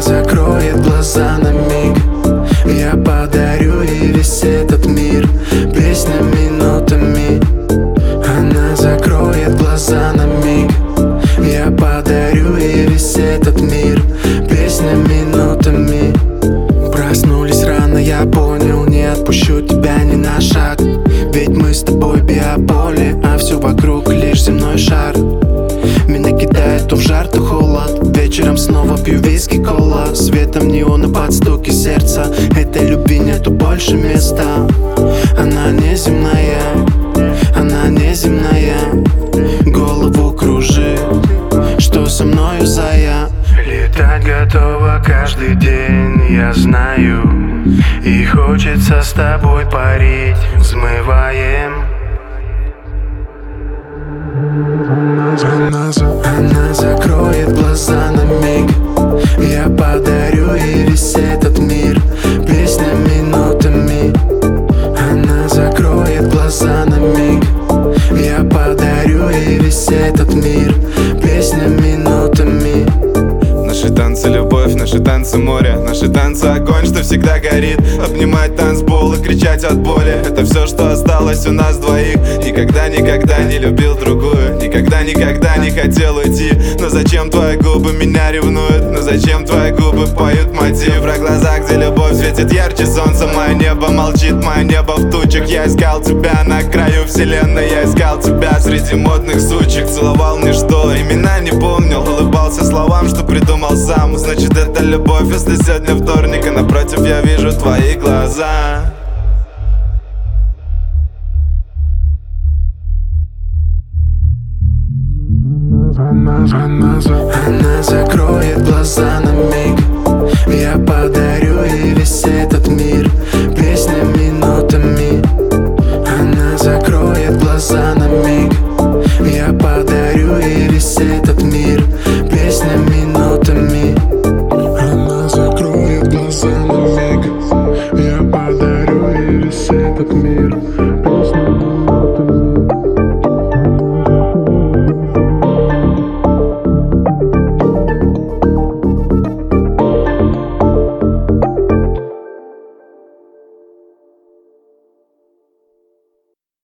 закроет глаза на миг. Я подарю ей весь этот мир песнями, нотами. Она закроет глаза на миг. Я подарю ей весь этот мир песнями, нотами. Проснулись рано, я понял, не отпущу тебя ни на шаг. Ведь мы с тобой биополе, а все вокруг лишь земной шар. Меня кидает то в жар, то холод. Вечером снова пью виски, кола. Светом неона под стуки сердца. Этой любви нету больше места. Она неземная, она неземная. Голову кружит, что со мною зая. Летать готова каждый день, я знаю. И хочется с тобой парить, взмываем. Она закроет глаза на миг. Я подарю ей весь этот мир песнями, нотами. Она закроет глаза на миг. Я подарю ей весь этот мир песнями, нотами. Наши танцы любовь, наши танцы море, наши танцы огонь, что всегда горит. Обнимать танцпол и кричать от боли — это все, что осталось у нас двоих. Никогда, никогда не любил другую, никогда, никогда не хотел уйти. Но зачем твои губы меня ревнуют? Но зачем твои губы поют мотив? Про глаза, где любовь светит ярче солнца. Мое небо молчит, мое небо в тучах. Я искал тебя на краю вселенной, я искал тебя среди модных сучек. Целовал мне что, имена не помнил, улыбался словам, что придумал сам. Значит, это любовь, если сегодня вторник, а напротив я вижу твои глаза. Она закроет глаза на миг. Я подарю ей весь этот мир